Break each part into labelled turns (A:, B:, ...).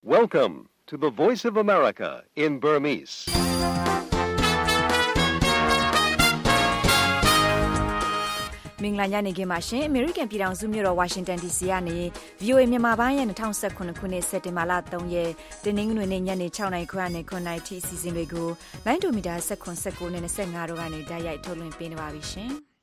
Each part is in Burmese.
A: Welcome to the Voice of America in Burmese.
B: ။မင်္ဂလာညနေခင်းပါရှင်။ American ပြည်ထောင်စုမြို့တော် Washington DC ကနေ VOA မြန်မာပိုင်းရဲ့2019ခုနှစ်စက်တင်ဘာလ3ရက်တင်းနှင်းငွေနေ့ညနေ6:00နာရီခွဲနဲ့9:00နာရီထိအစီအစဉ်တွေကိုလိုင်းဒိုမီတာ19နဲ့25တို့ကနေဓာတ်ရိုက်ထုတ်လွှင့်ပေးနေပါပြီရှင်။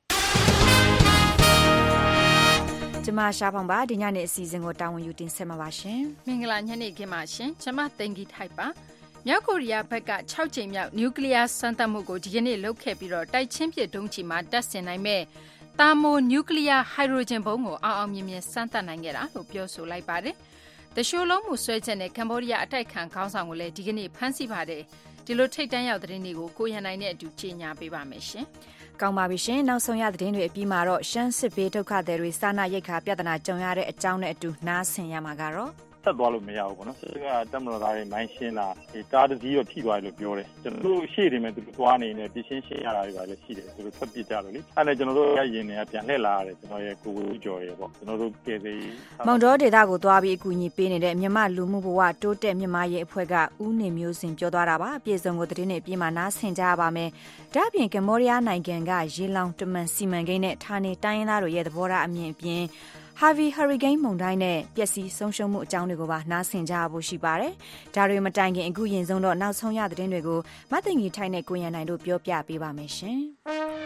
B: ကျမရှားဖောင်ပါဒီညနေအစီအစဉ်ကိုတာဝန်ယူတင်ဆက်မှာပါရှင်
C: ။မင်္ဂလာညနေခင်းပါရှင်။ကျမသိင်္ဂီထိုက်ပါ။မြောက်ကိုရီးယားဘက်က6ကြိမ်မြောက်နျူကလ িয়ার စမ်းသပ်မှုကိုဒီကနေ့လုပ်ခဲ့ပြီးတော့တိုက်ချင်းပစ်ဒုံးကျည်မှာတပ်ဆင်နိုင်မဲ့တာမိုနျူကလ িয়ার ဟိုက်ဒရိုဂျင်ဘုံးကိုအောင်မြင်မြင်စမ်းသပ်နိုင်ခဲ့တာလို့ပြောဆိုလိုက်ပါတယ်။တရှိုးလုံးမှုဆွဲချက်နဲ့ကမ္ဘောဒီးယားအတိုက်ခံခေါင်းဆောင်ကိုလည်းဒီကနေ့ဖမ်းဆီးပါတယ်။ဒီလိုထိတ်တန့်ရောက်တဲ့နေ့ကိုကိုရန်နိုင်နဲ့အတူကြီးညာပေးပါမယ်ရှင်
B: ။ကောင်းပါပြီရှင်နောက်ဆုံးရသတင်းတွေအပြီးမှာတော့ရှမ်းစစ်ဘေးဒုက္ခသည်တွေစာနာရိတ်ခါပြဿနာကြုံရတဲ့အကြောင်းနဲ့အတူနားဆင်ရမှာကတော့
D: ဆက်သွားလို့မရဘူးပေါ့နော်။စစ်ကတက်မတော်သားတွေမိုင်းရှင်းတာဒီတားတကြီးတော့ထိသွားတယ်လို့ပြောတယ်။ကျွန်တော်တို့ရှေ့နေမယ်သူတို့သွားနေနေပြရှင်းရှင်းရတာတွေပါလည်းရှိတယ်သူတို့ထွက်ပစ်ကြလို့လေ။အဲ့ဒါကျွန်တော်တို့ရရင်တွေကပြန်လှည့်လာရတယ်ကျွန်တော်ရဲ့ကိုကိုကြော်ရဲပေါ့ကျွန်တော်တို့ကဲသေး
B: မောင်တော်ဒေတာကိုသွားပြီးအကူအညီပေးနေတဲ့မြမလူမှုဘဝတိုးတက်မြမရဲ့အဖွဲ့ကဦးနေမျိုးစင်ပြောသွားတာပါအပြည့်စုံကိုသတင်းနဲ့ပြီးမှနားဆင်ကြရပါမယ်။ဒါ့အပြင်ကမ္ဘောဒီးယားနိုင်ငံကရေလောင်တမန်စီမံကိန်းနဲ့ဌာနေတိုင်းရင်းသားတွေရဲ့သဘောထားအမြင်အပြင်Harvey Hurricane မုန်တိုင်းနဲ့ပျက်စီးဆုံးရှုံးမှုအကြောင်းတွေကိုပါနားဆင်ကြဖို့ရှိပါတယ်။ဒါတွေမတိုင်ခင်အခုရင်ဆုံးတော့နောက်ဆုံးရသတင်းတွေကိုမသိင်ကြီးထိုက်နဲ့ကိုရန်နိုင်တို့ပြောပြပေးပါမယ်ရှင်
C: ။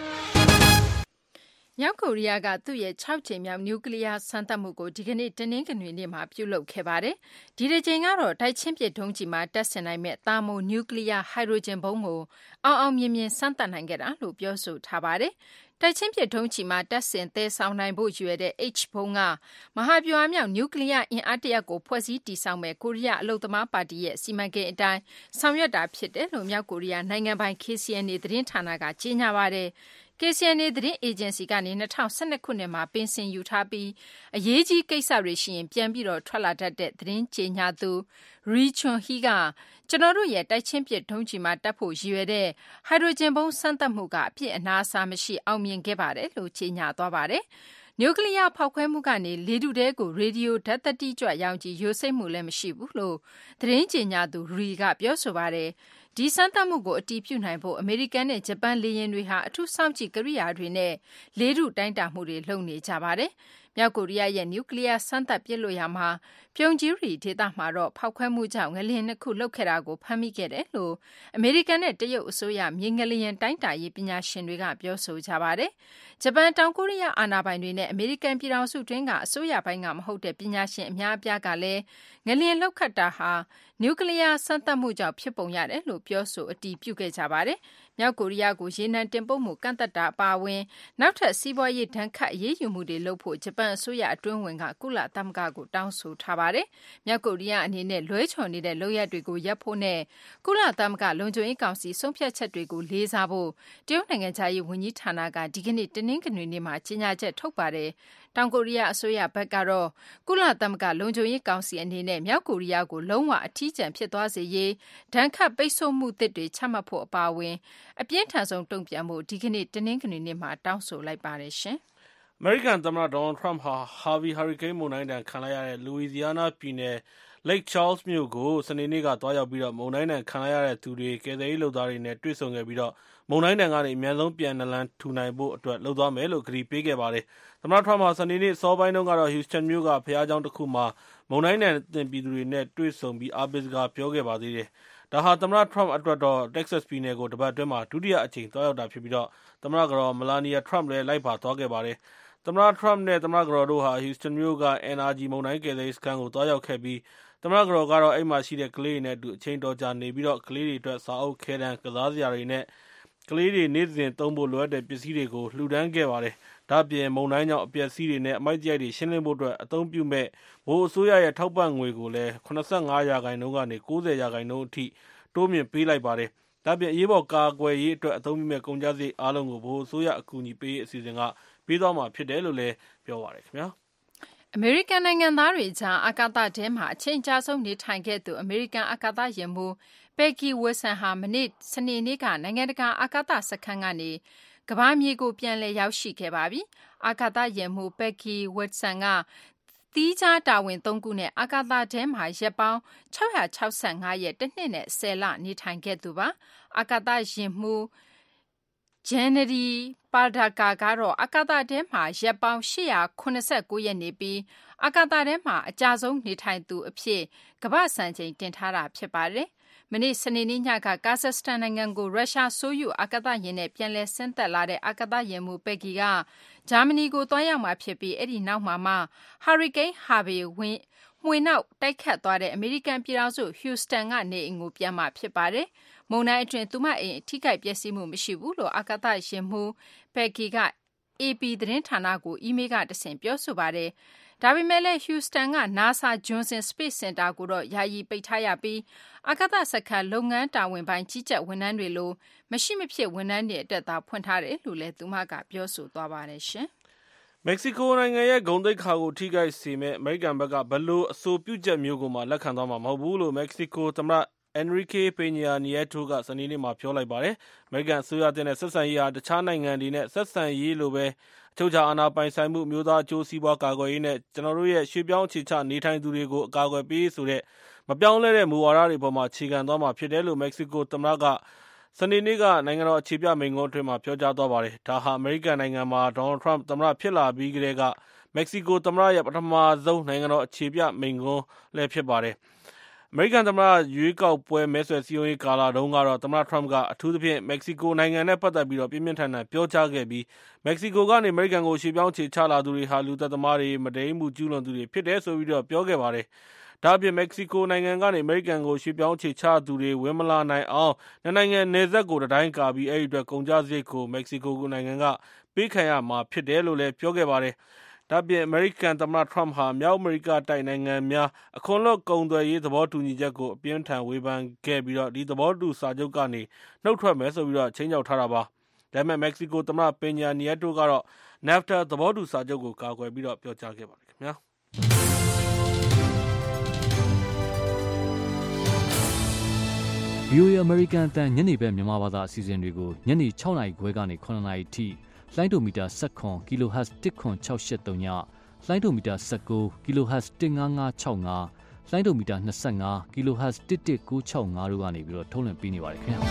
C: မြောက်ကိုရီးယားကသူ့ရဲ့6ကြိမ်မြောက်နျူကလ িয়ার စမ်းသပ်မှုကိုဒီကနေ့တနင်္ဂနွေနေ့မှာပြုလုပ်ခဲ့ပါတယ်။ဒီတစ်ကြိမ်ကတော့တိုက်ချင်းပစ်ဒုံးကျည်မှာတပ်ဆင်နိုင်မဲ့တာမိုနျူကလ িয়ার ဟိုက်ဒရိုဂျင်ဘုံးကိုအောင်မြင်မြင်စမ်းသပ်နိုင်ခဲ့တာလို့ပြောဆိုထားပါတယ်။တိုက်ချင်းပစ်ဒုံးကျည်မှာတပ်ဆင်သဲဆောင်နိုင်ဖို့ရွယ်တဲ့ H ဘုံကမဟာဗျူဟာမြောက်နျူကလ িয়ার အင်အားတရက်ကိုဖွဲ့စည်းတည်ဆောက်မဲ့ကိုရီးယားအလုံသမားပါတီရဲ့စီမံကိန်းအတိုင်းဆောင်ရွက်တာဖြစ်တယ်လို့မြောက်ကိုရီးယားနိုင်ငံပိုင် KCNA သတင်းဌာနကကြေညာပါတယ်။ KCNA သတင်းအေဂျင်စီကနေ2012ခုနှစ်မှာပင်စင်ယူထားပြီးအရေးကြီးကိစ္စတွေရှိရင်ပြန်ပြီးတော့ထွက်လာတတ်တဲ့သတင်းကြေညာသူရီချွန်ဟီကကျွန်တော်တို့ရဲ့တိုက်ချင်းပစ်ဒုံးကျည်မှာတက်ဖို့ရည်ရွယ်တဲ့ဟိုက်ဒရိုဂျင်ဘုံးစမ်းသပ်မှုကအပြည့်အနာအဆာမရှိအောင်မြင်ခဲ့ပါတယ်လို့ကြေညာသွားပါတယ်။နျူကလ িয়ার ဖောက်ခွဲမှုကနေလေထုတဲကိုရေဒီယိုဓာတ်သတ္တိကြွရောင်ခြည်ယိုစိမ့်မှုလည်းမရှိဘူးလို့သတင်းကြေညာသူရီကပြောဆိုပါတယ်။ဒီစမ်းသပ်မှုကိုအတည်ပြုနိုင်ဖို့အမေရိကန်နဲ့ဂျပန်လေယာဉ်တွေဟာအထူးစောင့်ကြည့်ကိရိယာတွေနဲ့လေထုတိုင်းတာမှုတွေလုပ်နေကြပါတယ်။မြောက်ကိုရီးယားရဲ့နျူကလ িয়ার စမ်းသပ်ပစ်လွှတ်ရာမှာပြုံကြီးရီဒေသမှာတော့ဖောက်ခွဲမှုကြောင့်ငလျင်နှစ်ခုလှုပ်ခဲ့တာကိုဖမ်းမိခဲ့တယ်လို့အမေရိကန်နဲ့တရုတ်အစိုးရမြေငလျင်တိုင်းတာရေးပညာရှင်တွေကပြောဆိုကြပါတယ်။ဂျပန်တောင်ကိုရီးယားအာဏာပိုင်တွေနဲ့အမေရိကန်ပြည်ထောင်စုတွင်းကအစိုးရပိုင်းကမဟုတ်တဲ့ပညာရှင်အများအပြားကလည်းငလျင်လှုပ်ခတ်တာဟာနျူကလ িয়ার စမ်းသပ်မှုကြောင့်ဖြစ်ပုံရတယ်လို့ပြောဆိုအတည်ပြုခဲ့ကြပါတယ်။မြောက်ကိုရီးယားကိုရေနံတင်ပို့မှုကန့်သတ်တာအပါအဝင်နောက်ထပ်စီးပွားရေးဒဏ်ခတ်အရေးယူမှုတွေလုပ်ဖို့ဂျပန်အစိုးရအတွင်းဝင်ကကုလသမဂ္ဂကိုတောင်းဆိုထားပါတယ်။မြောက်ကိုရီးယားအနေနဲ့လွဲချော်နေတဲ့လုပ်ရပ်တွေကိုရပ်ဖို့နဲ့ကုလသမဂ္ဂလုံခြုံရေးကောင်စီဆုံးဖြတ်ချက်တွေကိုလေးစားဖို့တရုတ်နိုင်ငံသားရေးဝန်ကြီးဌာနကဒီကနေ့တနင်္ဂနွေနေ့မှာကြေညာချက်ထုတ်ပါတယ်။တောင်ကိုရီးယားအစိုးရဘက်ကတော့ကုလသမဂ္ဂလုံခြုံရေးကောင်စီအနေနဲ့မြောက်ကိုရီးယားကိုလုံးဝအထီးကျန်ဖြစ်သွားစေရေးဒဏ်ခတ်ပိတ်ဆို့မှုသစ်တွေချမှတ်ဖို့အပါအဝင်အပြင်းထန်ဆုံးတုံ့ပြန်ဖို့ဒီကနေ့တနင်္ဂနွေနေ့မှာတောင်းဆိုလိုက်ပါတယ်ရှင်
E: ။အမေရိကန်သမ္မတဒေါ်နယ်ထရမ့်ဟာ Harvey Hurricane မုန်တိုင်းဒဏ်ခံလိုက်ရတဲ့ Louisiana ပြည်နယ် Lake Charles မြို့ကိုစနေနေ့ကသွားရောက်ပြီးတော့မုန်တိုင်းဒဏ်ခံလိုက်ရတဲ့သူတွေကယ်ဆယ်ရေးလုပ်သားတွေနဲ့တွေ့ဆုံခဲ့ပြီးတော့မုန်တိုင်းဒဏ်ကနေအများဆုံးပြန်နလန်ထူနိုင်ဖို့အတွက်လုပ်သွားမယ်လို့ကတိပေးခဲ့ပါတယ်။သမ္မတထရမ့်ဟာစနေနေ့အစောပိုင်းတုန်းကတော့ Houston မြို့ကဘုရားကျောင်းတစ်ခုမှာမုန်တိုင်းဒဏ်သင့်ပြည်သူတွေနဲ့တွေ့ဆုံပြီးအားပေးစကားပြောခဲ့ပါသေးတယ်။ဒါဟာသမ္မတထရမ့်အတွက်တော့ Texas ပြည်နယ်ကိုတပတ်အတွင်းမှာဒုတိယအကြိမ်သွားရောက်တာဖြစ်ပြီးတော့သမ္မတကတော် Melania Trump လည်းလိုက်ပါသွားခဲ့ပါတယ်။သမ္မတထရမ့်နဲ့သမ္မတကတော်တို့ဟာ Houston မြို့က NRG မုန်တိုင်းကယ်ဆယ်ရေးစခန်းကိုသွားရောက်ခဲ့ပြီးသမ္မတကတော်ကတော့အဲ့မှာရှိတဲ့ကလေးတွေနဲ့အတူအချိန်တော်ကြာနေပြီးတော့ကလေးတွေအတွက်စာအုပ်ခဲတံကစားစရာတွေနဲ့ကလေးတွေနေ့စဉ်သုံးဖို့လိုအပ်တဲ့ပစ္စည်းတွေကိုလှူဒန်းခဲ့ပါတယ်။ဒါ့အပြင်မုန်တိုင်းကြောင့်အပျက်စီးတွေနဲ့အမိုက်တရိုက်တွေရှင်းလင်းဖို့အတွက်အသုံးပြုမဲ့ဗဟိုအစိုးရရဲ့ထောက်ပံ့ငွေကိုလည်း85%ကနေ90%အထိတိုးမြင့်ပေးလိုက်ပါတယ်။ဒါ့အပြင်အရေးပေါ်ကာကွယ်ရေးအတွက်အသုံးပြုမဲ့ကုန်ကျစရိတ်အားလုံးကိုဗဟိုအစိုးရအကူအညီပေးရေးအစီအစဉ်ကပေးသွားမှာဖြစ်တယ်လို့လည်းပြောပါတယ်ခင်ဗျာ။
C: အမေရိကန်နိုင်ငံသားတွေကြားအာကာသထဲမှာအချိန်ကြာဆုံးနေထိုင်ခဲ့သူအမေရိကန်အာကာသယာဉ်မှူးပက်ဂီဝစ်ဆန်ဟာမနေ့စနေနေ့ကနိုင်ငံတကာအာကာသစခန်းကနေကမ္ဘာမြေကိုပြန်လည်ရောက်ရှိခဲ့ပါပြီ။အာကာသယာဉ်မှူးပက်ဂီဝစ်ဆန်ကသီးခြားတာဝန်3ခုနဲ့အာကာသထဲမှာရက်ပေါင်း665ရက်တစ်နှစ်နဲ့10လနေထိုင်ခဲ့သူပါအာကာသယာဉ်မှူးဂျန်နရီပါဒါကာကတော့အာကာသထဲမှာရက်ပေါင်း889ရက်နေပြီးအာကာသထဲမှာအကြာဆုံးနေထိုင်သူအဖြစ်ကမ္ဘာ့စံချိန်တင်ထားတာဖြစ်ပါတယ်မနေ့စနေနေ့ညကကာဇက်စတန်နိုင်ငံကိုရုရှားဆိုယူအာကာသယာဉ်နဲ့ပြန်လည်ဆင်းသက်လာတဲ့အာကာသယာဉ်မှူးပက်ကီကဂျာမနီကိုသွားရောက်မှာဖြစ်ပြီးအဲ့ဒီနောက်မှာဟာရီကိန်းဟာဗီမှွေနောက်တိုက်ခတ်သွားတဲ့အမေရိကန်ပြည်ထောင်စုဟျူစတန်ကနေအိမ်ကိုပြန်မှာဖြစ်ပါတယ်။မုန်တိုင်းအတွင်းသူမအိမ်ထိခိုက်ပျက်စီးမှုမရှိဘူးလို့အာကာသယာဉ်မှူးပက်ကီက AP သတင်းဌာနကိုအီးမေးလ်ကတဆင့်ပြောဆိုပါတယ်။ဒါပေမဲ့လည်းဟျူစတန်က NASA Johnson Space Center ကိုတော့ယာယီပိတ်ထားရပြီးအာကာသစခန်းလုပ်ငန်းတာဝန်ပိုင်းကြီးကြပ်ဝန်ထမ်းတွေလိုမရှိမဖြစ်ဝန်ထမ်းတွေအတွက်သာဖွင့်ထားတယ်လို့လည်းသူမကပြောဆိုသွားပါတယ်ရှင်
E: ။မက္ကဆီကိုနိုင်ငံရဲ့ဂုဏ်သိက္ခာကိုထိခိုက်စေမဲ့အမေရိကန်ဘက်ကဘလို့အဆိုပြုချက်မျိုးကိုမှလက်ခံသွားမှာမဟုတ်ဘူးလို့မက္ကဆီကိုသမ္မတEnrique Peña Nieto ကစနေနေ့မှာပြောလိုက်ပါတယ်။အမေရိကန်အစိုးရတဲ့ဆက်ဆံရေးဟာတခြားနိုင်ငံတွေနဲ့ဆက်ဆံရေးလိုပဲအချုပ်အခြာအာဏာပိုင်ဆိုင်မှုမျိုးသားအကျိုးစီးပွားကာကွယ်ရေးနဲ့ကျွန်တော်တို့ရဲ့ရွှေ့ပြောင်းအခြေချနေထိုင်သူတွေကိုအကာအကွယ်ပေးဆိုတဲ့မပြောင်းလဲတဲ့မူဝါဒတွေပေါ်မှာခြေခံသွားမှာဖြစ်တယ်လို့မက္ကဆီကိုသမ္မတကစနေနေ့ကနိုင်ငံတော်အခြေပြမိန့်ခွန်းအတွင်းမှာပြောကြားသွားပါတယ်။ဒါဟာအမေရိကန်နိုင်ငံမှာဒေါ်နယ်ထရမ့်သမ္မတဖြစ်လာပြီးကတည်းကမက္ကဆီကိုသမ္မတရဲ့ပထမဆုံးနိုင်ငံတော်အခြေပြမိန့်ခွန်းလည်းဖြစ်ပါတယ်။အမေရိကန်သမ္မတရွေးကောက်ပွဲမဲဆွယ်စည်းရုံးရေးကာလတုန်းကတော့သမ္မတထရမ့်ကအထူးသဖြင့်မက္ကဆီကိုနိုင်ငံနဲ့ပတ်သက်ပြီးတော့ပြင်းပြင်းထန်ထန်ပြောကြားခဲ့ပြီးမက္ကဆီကိုကနေအမေရိကန်ကိုရွှေ့ပြောင်းခြေချလာသူတွေဟာလူသက်သမားတွေမဒိမ်းမှုကျူးလွန်သူတွေဖြစ်တယ်ဆိုပြီးတော့ပြောခဲ့ပါတယ်။ဒါ့အပြင်မက္ကဆီကိုနိုင်ငံကနေအမေရိကန်ကိုရွှေ့ပြောင်းခြေချသူတွေဝင်မလာနိုင်အောင်နိုင်ငံနယ်စပ်ကိုတတိုင်းကာပြီးအဲ့ဒီအတွက်ကုန်ကျစရိတ်ကိုမက္ကဆီကိုနိုင်ငံကပေးခံရမှာဖြစ်တယ်လို့လည်းပြောခဲ့ပါတယ်။ဒါ့ပြင်အမေရိကန်သမ္မတထရမ့်ဟာမြောက်အမေရိကတိုက်နိုင်ငံများအခွန်လွတ်ကုန်သွယ်ရေးသဘောတူညီချက်ကိုအပြင်းထန်ဝေဖန်ခဲ့ပြီးတော့ဒီသဘောတူစာချုပ်ကနေနှုတ်ထွက်မယ်ဆိုပြီးတော့ချိန်ချောက်ထားတာပါ။ဒါပေမဲ့မက္ကဆီကိုသမ္မတပညာနီယက်တိုကတော့ NAFTA သဘောတူစာချုပ်ကိုကာကွယ်ပြီးတော့ပြောကြားခဲ့ပါတယ်ခင်ဗျာ။
F: VOA American အတန်ညနေဘက်မြန်မာဘာသာအစီအစဉ်တွေကိုညနေ6:00 နာရီခွဲကနေ9:00 နာရီထိလိုင်းဒိုမီတာ19 kHz 10683ညလိုင်းဒိုမီတာ19 kHz 15565လိုင်းဒိုမီတာ25 kHz 11965တို့ကနေပြီးတော့ထုတ်လွှင့်ပေးနေပါတယ်ခင်ဗျာ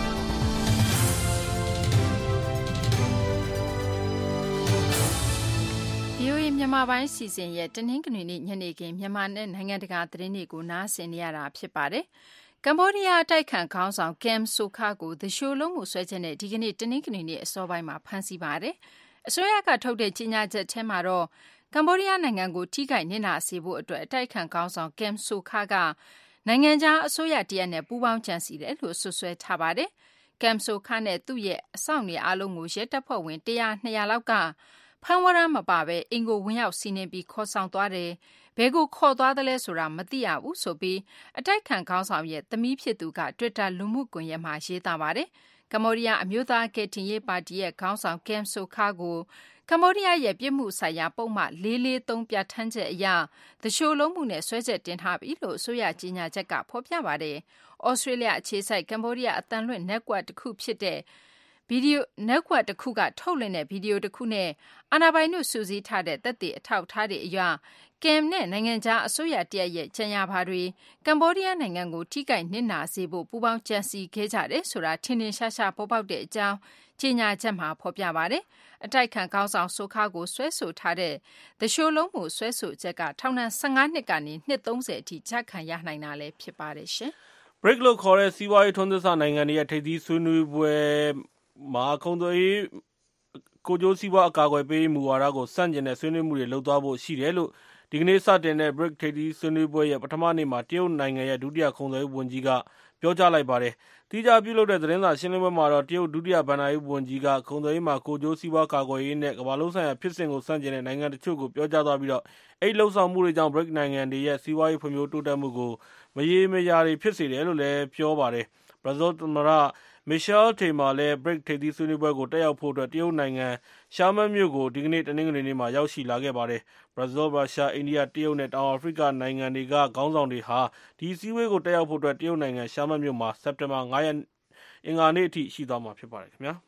C: VOA မြန်မာပိုင်းစီစဉ်ရဲ့တနင်္ဂနွေနေ့ညနေခင်းမြန်မာနဲ့နိုင်ငံတကာသတင်းတွေကိုနားဆင်နေရတာဖြစ်ပါတယ်ကမ္ဘောဒီးယားအတိုက်ခံခေါင်းဆောင်ကမ်ဆိုခါကိုသူလျှိုလုံးမှုဆွဲချက်နဲ့ဒီကနေ့တနင်္ဂနွေနေ့အစောပိုင်းမှာဖမ်းဆီးပါတယ်။အစိုးရကထုတ်တဲ့ကြေညာချက်ထဲမှာတော့ကမ္ဘောဒီးယားနိုင်ငံကိုထိခိုက်နစ်နာစေဖို့အတွက်အတိုက်ခံခေါင်းဆောင်ကမ်ဆိုခါကနိုင်ငံခြားအစိုးရတရက်နဲ့ပူးပေါင်းကြံစည်တယ်လို့ဆွဆွဲထားပါတယ်။ကမ်ဆိုခါနဲ့သူ့ရဲ့အဆောင်တွေအားလုံးကိုရဲတပ်ဖွဲ့ဝင်100-200လောက်ကဖမ်းဝရမ်းမပါဘဲအင်ကိုဝင်ရောက်စီးနင်းပြီးခေါ်ဆောင်သွားတယ်။ဘယ်ကိုခေါ်သွားသလဲဆိုတာမသိရဘူးဆိုပြီးအတိုက်ခံခေါင်းဆောင်ရဲ့သမီးဖြစ်သူက Twitter လူမှုကွန်ရက်မှာရေးသားပါတယ်။ကမ္ဘောဒီးယားအမျိုးသားကယ်တင်ရေးပါတီရဲ့ခေါင်းဆောင်ကမ်ဆိုခါကိုကမ္ဘောဒီးယားရဲ့ပြစ်မှုဆိုင်ရာပုံမှန်443ပြဋ္ဌာန်းချက်အရသူလျှိုလုံးမှုနဲ့ဆွဲချက်တင်ထားပြီလို့ဆိုရကြေညာချက်ကဖော်ပြပါတယ်။ဩစတြေးလျအခြေစိုက်ကမ္ဘောဒီးယားအသံလွှင့် network တစ်ခုဖြစ်တဲ့ဗီဒီယို network တစ်ခုကထုတ်လွှင့်တဲ့ဗီဒီယိုတစ်ခုနဲ့အာဏာပိုင်တို့စုစည်းထားတဲ့သက်သေအထောက်အထားတွေအရကမ်နဲ့နိုင်ငံခြားအစိုးရတရက်ရဲ့ကြံရပါတွေကမ္ဘောဒီးယားနိုင်ငံကိုထိခိုက်နစ်နာစေဖို့ပူးပေါင်းကြံစည်ခဲ့ကြတယ်ဆိုတာထင်ထင်ရှားရှားပေါ်ပေါက်တဲ့အကြောင်းကြေညာချက်မှာဖော်ပြပါတယ်။အတိုက်ခံခေါင်းဆောင်ဆိုခါကိုဆွဲဆိုထားတဲ့The Show လုံးမှုဆွဲဆိုချက်ကထောင်ဒဏ်15နှစ်ကနေနှစ်30အထိချခံရနိုင်တာလည်းဖြစ်ပါတယ်ရှင်။
E: BRIC လို့ခေါ်တဲ့စီးပွားရေးထွန်းသစ်စနိုင်ငံတွေရဲ့ထိပ်သီးဆွေးနွေးပွဲမှာကုန်သွယ်ရေးကိုကျိုးစီးပွားအကာအကွယ်ပေးမူဝါဒကိုစန့်ကျင်တဲ့ဆွေးနွေးမှုတွေလုပ်သွားဖို့ရှိတယ်လို့ဒီကနေ့စတင်တဲ့ BRIC ထိပ်သီးဆွေးနွေးပွဲရဲ့ပထမနေ့မှာတရုတ်နိုင်ငံရဲ့ဒုတိယကုန်သွယ်ရေးဝန်ကြီးကပြောကြားလိုက်ပါတယ်။တိကျပြုလုပ်တဲ့သတင်းစာရှင်းလင်းပွဲမှာတော့တရုတ်ဒုတိယဘဏ္ဍာရေးဝန်ကြီးကကုန်သွယ်ရေးမှာကိုကျိုးစီးပွားကာကွယ်ရေးနဲ့ကမ္ဘာလုံးဆိုင်ရာဖြစ်စဉ်ကိုစန့်ကျင်တဲ့နိုင်ငံတချို့ကိုပြောကြားသွားပြီးတော့အဲ့လှုပ်ဆောင်မှုတွေကြောင့် BRIC နိုင်ငံတွေရဲ့စီးပွားရေးဖွံ့ဖြိုးတိုးတက်မှုကိုမရေမရာတွေဖြစ်စေတယ်လို့လည်းပြောပါတယ်။ ဘရာဇီးသမ္မတMichel Temer လည်း BRIC ထိပ်သီးဆွေးနွေးပွဲကိုတက်ရောက်ဖို့အတွက်တရုတ်နိုင်ငံရှာမန်မြို့ကိုဒီကနေ့တနင်္ဂနွေနေ့မှာရောက်ရှိလာခဲ့ပါတယ်။ဘရာဇီး၊ရုရှား၊အိန္ဒိယ၊တရုတ်နဲ့တောင်အာဖရိကနိုင်ငံတွေကခေါင်းဆောင်တွေဟာဒီအစည်းအဝေးကိုတက်ရောက်ဖို့အတွက်တရုတ်နိုင်ငံရှာမန်မြို့မှာစက်တင်ဘာ 5 ရက်အင်္ဂါနေ့အထိရှိသွားမှာဖြစ်ပါတယ်ခင်ဗျာ။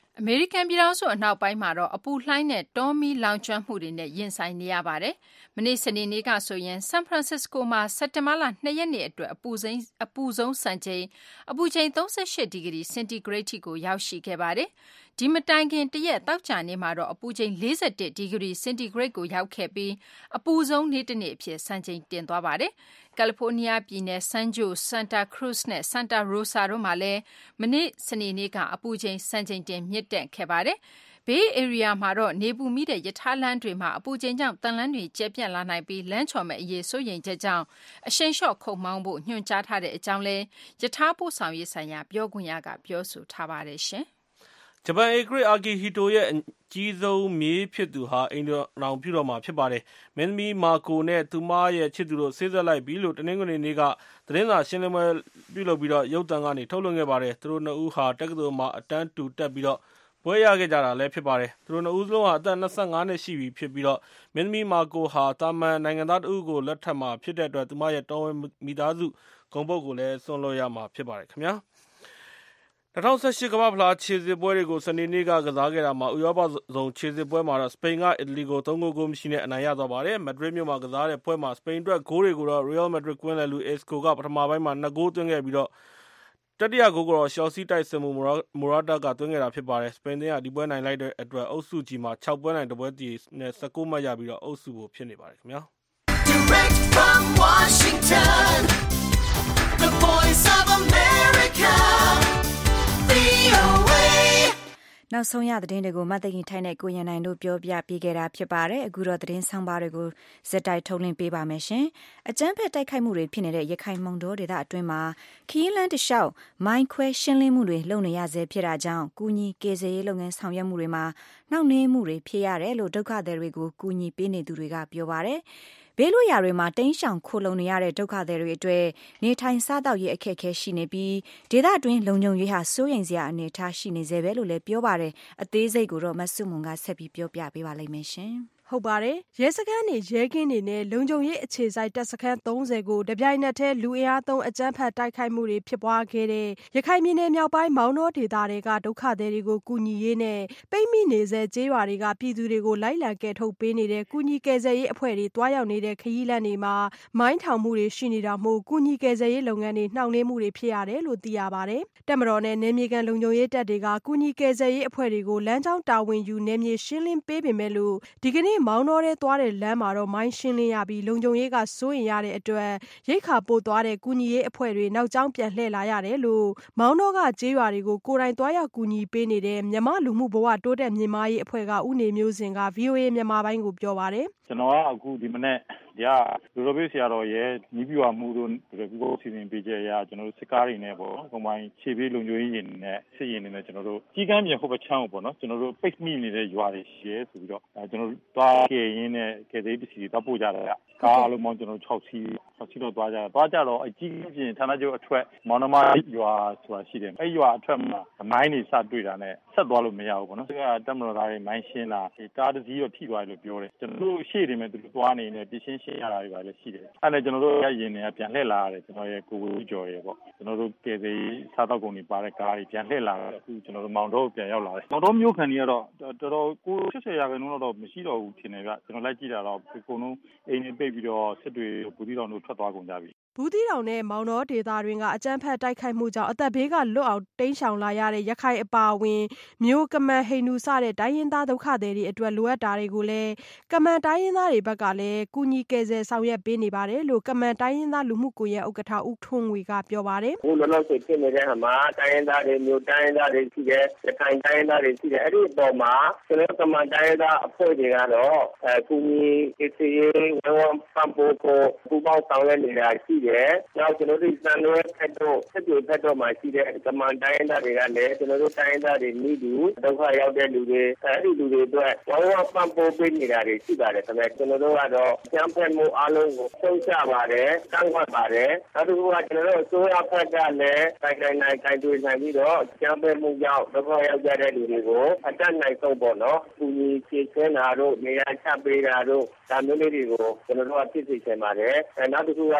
C: အမေရိကန်ပြည်ထောင်စုအနောက်ပိုင်းမှာတော့အပူလှိုင်းနဲ့တောမီလောင်ကျွမ်းမှုတွေနဲ့ရင်ဆိုင်နေရပါတယ်။မနေ့စနေနေ့ကဆိုရင်ဆန်ဖရန်စစ္စကိုမှာစက်တင်ဘာလ2 ရက်နေ့အတွက်အပူဆုံးစံချိန်အပူချိန်38ဒီဂရီစင်တီဂရိတ်ထိကိုရောက်ရှိခဲ့ပါတယ်။ဒီမတိုင်ခင်တရက်တောက်ကြနေ့မှာတော့အပူချိန်41ဒီဂရီစင်တီဂရိတ်ကိုရောက်ခဲ့ပြီးအပူဆုံးနေ့တစ်နေ့အဖြစ်စံချိန်တင်သွားပါတယ်။ကယ်လီဖိုးနီးယားပြည်နယ်ဆန်ဂျိုစန်တာခရုစ်နဲ့ဆန်တာရိုဆာတို့မှာလည်းမနေ့စနေနေ့ကအပူချိန်စံချိန်တင်မြင့်တက်ခဲ့ပါတယ်။ Bay Area မှာတော့နေပူမိတဲ့ရထားလမ်းတွေမှာအပူချိန်ကြောင့်တန်လန်းတွေကျဲပြန့်လာနိုင်ပြီးလမ်းချော်မဲ့အရေးစိုးရိမ်ချက်ကြောင့်အရှိန်လျှော့ခုတ်မောင်းဖို့ညွှန်ကြားထားတဲ့အကြောင်းလဲရထားပို့ဆောင်ရေးဆိုင်ရာပြောခွင့်ရကပြောဆိုထားပါတယ်ရှင်
E: ။ဂျပန်ဧကရာဇ်အာကီဟီတိုရဲ့အကြီးဆုံးမြေးဖြစ်သူဟာအိမ်တော်ပြုတော်မှာဖြစ်ပါတယ်။မင်းသမီးမာကိုနဲ့သူမရဲ့ချစ်သူတို့ဆေးဆက်လိုက်ပြီလို့တနင်္ဂနွေနေ့ကသတင်းစာရှင်းလင်းပွဲပြုလုပ်ပြီးရုပ်သံကနေထုတ်လွှင့်ခဲ့ပါတယ်။သူတို့နှစ်ဦးဟာတက္ကသိုလ်မှာအတန်းတူတက်ပြီးပွဲရခဲ့ကြတာလည်းဖြစ်ပါတယ်။သူတို့နှစ်ဦးစလုံးဟာအသက်25နှစ်ရှိပြီဖြစ်ပြီးမင်းသမီးမာကိုဟာတာမန်နိုင်ငံသားတဦးကိုလက်ထပ်မှာဖြစ်တဲ့အတွက်သူမရဲ့တော်ဝင်မိသားစုဂုဏ်ပုဒ်ကိုလည်းစွန့်လွှတ်ရမှာဖြစ်ပါတယ်ခင်ဗျာ။2018ကမ္ဘာ့ဖလားခြေစစ်ပွဲတွေကိုစနေနေ့ကစားခဲ့တာမှာဥရောပဆုံးခြေစစ်ပွဲမှာတော့စပိန်ကအီတလီကို3-0 မရှိနဲ့အနိုင်ရသွားပါတယ်။မက်ဒရစ်မြို့မှာကစားတဲ့ပွဲမှာစပိန်အတွက်ဂိုးတွေကိုတော့ Real Madrid ကွင်းလယ်လူ Isco ကပထမပိုင်းမှာ2ဂိုးသွင်းခဲ့ပြီးတတိယဂိုးကိုတော့ Chelsea တိုက်စစ်မှုမိုရာတာကသွင်းခဲ့တာဖြစ်ပါတယ်။စပိန်သင်းကဒီပွဲနိုင်လိုက်တဲ့အတွက်အုပ်စုGမှာ6ပွဲနိုင်1ပွဲတည်နဲ့19မှတ်ရပြီးအုပ်စုဖို့ဖြစ်နေပါတယ်ခင်ဗျာ။ Direct from Washington,
B: the voice of America, VOA နောက်ဆုံးရသတင်းတွေကိုမသိရင်ထိုင်းနဲ့ကိုရန်နိုင်တို့ပြောပြပေးခဲ့တာဖြစ်ပါတယ်အခုတော့သတင်းဆောင်ပါတွေကိုဇက်တိုက်ထုတ်လင်းပေးပါမယ်ရှင်အကြမ်းဖက်တိုက်ခိုက်မှုတွေဖြစ်နေတဲ့ရခိုင်မုံတောဒေသအတွင်းမှာခီးလန်းတလျှောက်မိုင်းခွဲရှင်းလင်းမှုတွေလုပ်နေရဆဲဖြစ်တာကြောင့်ကူညီကယ်ဆယ်ရေးလုပ်ငန်းဆောင်ရွက်မှုတွေမှာနှောင့်နှေးမှုတွေဖြစ်ရတယ်လို့ဒုက္ခသည်တွေကိုကူညီပေးနေသူတွေကပြောပါတယ်ဘေးလွတ်ရာတွေမှာတိမ်းရှောင်ခိုလုံနေရတဲ့ဒုက္ခသည်တွေအတွက်နေထိုင်စားသောက်ရေးအခက်အခဲရှိနေပြီးဒေသတွင်းလုံခြုံရေးဟာစိုးရိမ်စရာအနေအထားရှိနေသေးပဲလို့လည်းပြောပါတယ်အသေးစိတ်ကိုတော့မဆုမွန်ကဆက်ပြီးပြောပြပေးပါလိမ့်မယ်ရှင်
G: ဟုတ်ပါတယ်ရဲစခန်းတွေရဲကင်းတွေနဲ့လုံခြုံရေးအခြေစိုက်တပ်စခန်း30ကိုတပြိုင်နက်တည်းလူအင်အားသုံးအကြမ်းဖက်တိုက်ခိုက်မှုတွေဖြစ်ပွားခဲ့တဲ့ရခိုင်ပြည်နယ်မြောက်ပိုင်းမောင်နှောဒေသတွေကဒုက္ခသည်တွေကိုကူညီရေးနဲ့ပိတ်မိနေစေကျေးရွာတွေကပြည်သူတွေကိုလိုက်လံကယ်ထုတ်ပေးနေတဲ့ကူညီကယ်ဆယ်ရေးအဖွဲ့တွေတွားရောက်နေတဲ့ခရီးလမ်းတွေမှာမိုင်းထောင်မှုတွေရှိနေတာမို့ကူညီကယ်ဆယ်ရေးလုပ်ငန်းတွေနှောင့်နှေးမှုတွေဖြစ်ရတယ်လို့သိရပါတယ်တပ်မတော်နဲ့နယ်မြေခံလုံခြုံရေးတပ်တွေကကူညီကယ်ဆယ်ရေးအဖွဲ့တွေကိုလမ်းကြောင်းတာဝန်ယူနယ်မြေရှင်းလင်းပေးပေမဲ့လို့ဒီကနေ့မောင်နှောထဲသွားတဲ့လမ်းမှာတော့မိုင်းရှင်းလင်းရပြီးလုံခြုံရေးကစိုးရိမ်ရတဲ့အတွက်ရိတ်ခါပို့သွားတဲ့ကူညီရေးအဖွဲ့တွေနောက်ကျောင်းပြန်လှည့်လာရတယ်လို့မောင်နှောကကျေးရွာတွေကိုကိုယ်တိုင်သွားရောက်ကူညီပေးနေတဲ့မြန်မာလူမှုဘဝတိုးတက်မြင့်မားရေးအဖွဲ့ကဦးနေမျိုးစင်က VOA မြန်မာပိုင်းကိုပြောပါတယ်
D: ကျွန်တော်ကအခုဒီမနေ့လူတော်ပေးဆရာတော်ရဲ့နီးပြွာမှုတို့ကိုစီစဉ်ပေးကြရကျွန်တော်တို့စစ်ကားတွေနဲ့ပေါ့ကွန်ပိုင်းခြေပေးလုံခြုံရေးရင်နဲ့စစ်ရင်တွေနဲ့ကျွန်တော်တို့ကြီးကမ်းပြင်ဟိုဘက်ချမ်းကိုပေါ့နော်ကျွန်တော်တို့ပိတ်မိနေတဲ့ရွာတွေရှိရဲဆိုပြီးတော့ကျွန်တော်တို့သွားကြရင်းနဲ့ကယ်ဆယ်ရေးပစ္စည်းတွေတောက်ပို့ကြတယ်ကကားအလုံးပေါင်းကျွန်တော်6စီးတော့သွားကြတော့အကြီးပြင်ဌာနချုပ်အထွက်မောင်နှမရွာဆိုတာရှိတယ်အဲ့ရွာအထွက်မှာမိုင်းတွေစတွေ့တာနဲ့ဆက်သွားလို့မရဘူးပေါ့နော်သူကတက်မတော်သားတွေမိုင်းရှင်းလာကားတစ်စီးတော့ထိသွားတယ်လို့ပြောတယ်ကျွန်တော်တို့ရှေ့တွေမဲ့သူတို့သွားနေနေပြရှင်းရတာတွေပါလည်းရှိတယ်အဲ့ဒါကျွန်တော်တို့ရရင်တွေကပြန်လှည့်လာရတယ်ကျွန်တော်ရဲ့ကိုဝေးကျော်ရဲ့ပေါ့ကျွန်တော်တို့ကယ်ဆယ်ရေးစားတော့ကုန်တွေပါတဲ့ကားတွေပြန်လှည့်လာတယ်အခုကျွန်တော်တို့မောင်တော်ပြန်ရောက်လာတယ်မောင်တော်မျိုးခံတွေကတော့တော်တော်ကို80ရာခိုင်နှုန်းတော့မရှိတော့ဘူးထင်တယ်ဗျကျွန်တော်လိုက်ကြည့်တာတော့အကုန်လုံးအိမ်တွေပိတ်ပြီးတော့စစ်တွေဘူတီတောင်တို့ထွက်သွားကုန်ကြပြီ
G: ဘူးသီးတောင်နဲ့မောင်နှောဒေသတွင်းကအကြမ်းဖက်တိုက်ခိုက်မှုကြောင့်အသက်ဘေးကလွတ်အောင်တိမ်းရှောင်လာရတဲ့ရခိုင်အပါအဝင်မြို့ကမန်ဟိန္ဒူစတဲ့တိုင်းရင်းသားဒုက္ခသည်တွေအတွက်လိုအပ်တာတွေကိုလည်းကမန်တိုင်းရင်းသားတွေဘက်ကလည်းကူညီကယ်ဆယ်ဆောင်ရွက်ပေးနေပါတယ်လို့ကမန်တိုင်းရင်းသားလူမှုကွန်ရက်ဥက္ကဋ္ဌဦးထွန်းငွေကပြောပါတယ်
H: ။အခုလောလောဆယ်ဖြစ်နေတဲ့ဟာမှာတိုင်းရင်းသားတွေမြို့တိုင်းရင်းသားတွေရှိတယ်ရခိုင်တိုင်းရင်းသားတွေရှိတယ်အဲ့ဒီအပေါ်မှာကျွန်တော်ကမန်တိုင်းရင်းသားအဖွဲ့တွေကတော့ကူညီကယ်ဆယ်ရေးဝန်ထမ်းဖို့ကိုပူးပေါင်းဆောင်ရွက်နေတာရှိတယ်နောက်ကျွန်တော်တို့စံလွဲဖက်တော့စစ်တွေဖက်တော့မှာရှိတဲ့ကမန်တိုင်းသားတွေကလည်းကျွန်တော်တို့တိုင်းသားတွေမိတူဒုက္ခရောက်တဲ့လူတွေအဲဒီလူတွေအတွက်ဝဝပံ့ပိုးပေးနေတာတွေရှိပါတယ်ဒါပေမဲ့ကျွန်တော်တို့ကတော့ကျန်းဖက်မှုအလုံးကိုဆုံးချပါတယ်တန်းခွတ်ပါတယ်နောက်တစ်ခုကကျွန်တော်တို့အစိုးရဖက်ကလည်းတိုင်းတွေ့နိုင်ပြီးတော့ကျန်းဖက်မှုကြောင့်ဒုက္ခရောက်ကြတဲ့လူတွေကိုအတတ်နိုင်ဆုံးပေါ့နော်ကူညီဖြည့်ဆင်းတာတို့နေရာချပေးတာတို့ဒါမျိုးလေးတွေကိုကျွန်တော်တို့အဖြစ်စေချင်ပါတယ်နောက်တစ်ခုကဒီအခု